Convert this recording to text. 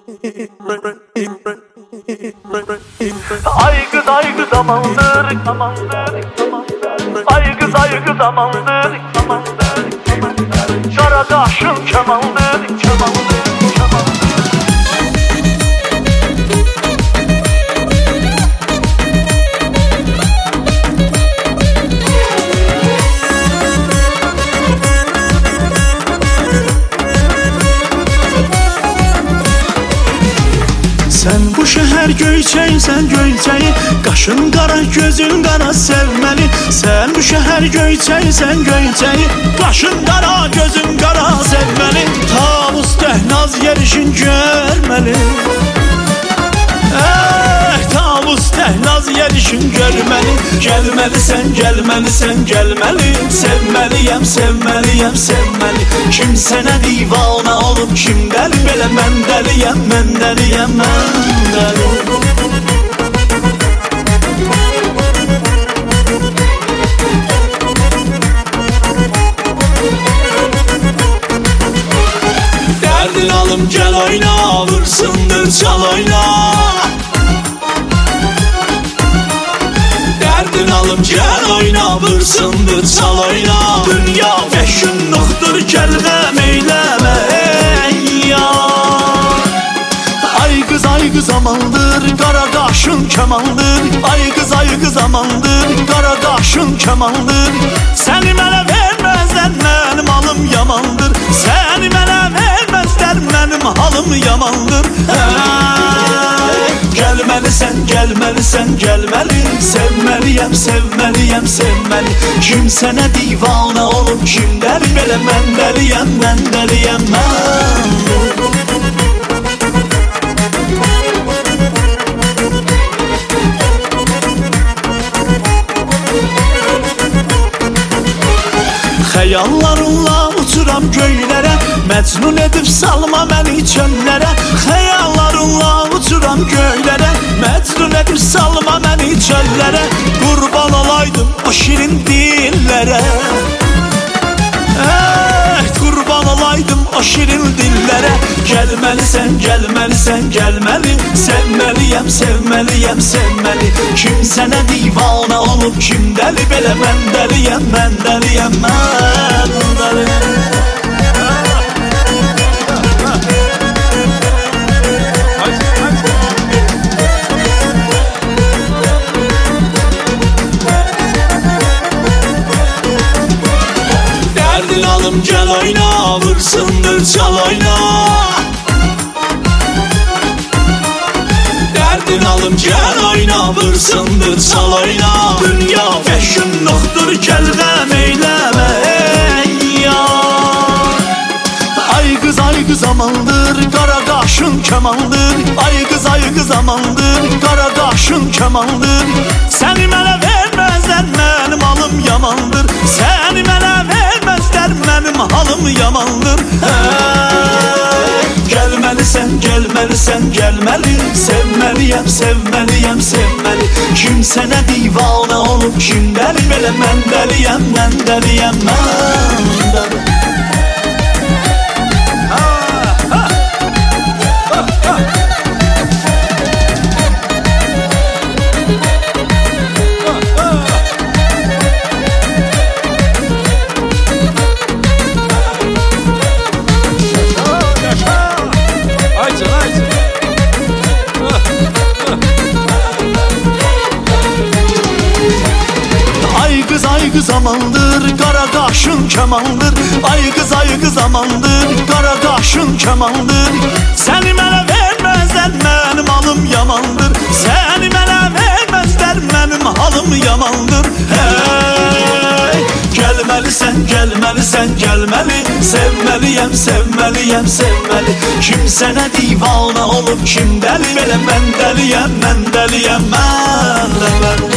Ay kız zamandır, ay kız zamandır, Karadaşın kemandır. Sen bu şehir göyçəysən göyçəyi, qaşın qara, gözün qara sevməli. Sen bu şehir göyçəysən göyçəyi, qaşın qara, gözün qara sevməli. Tavus təhnaz yerişin görməli. Tavus təhnaz yerişin görməli. Gəlməlisən, gəlməlisən, gəlməli. Sevməliyəm, sevməliyəm, sevməli. Kim sənə divana olub, kim dəli? Belə mən dəliyəm, mən dəliyəm, mən dəli. Dərdin alım, gəl oyna, vursundur, çal oyna. Dərdin alım, gəl oyna, vursundur, çal oyna. Dünya fəşünluqdur, gəl qəm eyləmə, ey yar. Ay qız amandır, qara qaşın kəmandır. Ay qız amandır, qara qaşın kəmandır. Səni mənə verməzlər, mənim halım yamandır. Səni mənə verməzlər, mənim halım yamandır. Gəlməlisən, gəlməlisən, gəlməli. Sevməliyəm, sevməliyəm, sevməli. Kim sənə divana olub, kim dəli? Belə mən dəliyəm, mən dəliyəm, mən Xəyallarınla uçuram göylərə, məcnun edib salma məni çöllərə. Xəyallarınla uçuram göylərə, məcnun edib salma məni çöllərə. Qurban olaydım o şirin dillərə, qurban olaydım o şirin dillərə. Gəlməlisən, gəlməlisən, gəlməli. Sevməliyəm, sevməliyəm, sevməli. Kim sənə divana olub, kim dəli? Belə mən dəliyəm, mən dəliyəm, mən dəliyəm. Dərdin alım, gəl oyna, vursundur, çal oyna. Dərdin alım, gəl oyna, vursundur, çal oyna. Dünya fəşünluqdur, gəl qəm eyləmə, ey yar. Ay qız amandır, qara qaşın kəmandır. Ay qız amandır, qara qaşın kəmandır. Səni mənə verməzlər, mənim halım yamandır. Səni mənə verməzlər, mənim halım yamandır. Gəlməlisən, gəlməlisən, gəlməli. Sevməliyəm, sevməliyəm, sevməli. Kim sənə divana olub, kim dəli? Belə mən dəliyəm, mən dəliyəm, mən dəli. Ay qız amandır, qara qaşın kəmandır. Ay qız amandır, qara qaşın kəmandır. Səni mənə verməzlər, mənim halım yamandır. Səni mənə verməzlər, mənim halım yamandır. Gəlməlisən, gəlməlisən, gəlməli. Sevməliyəm, sevməliyəm, sevməli. Kim sənə divana olub, kim dəli? Belə mən dəliyəm, mən dəliyəm, mən dəli.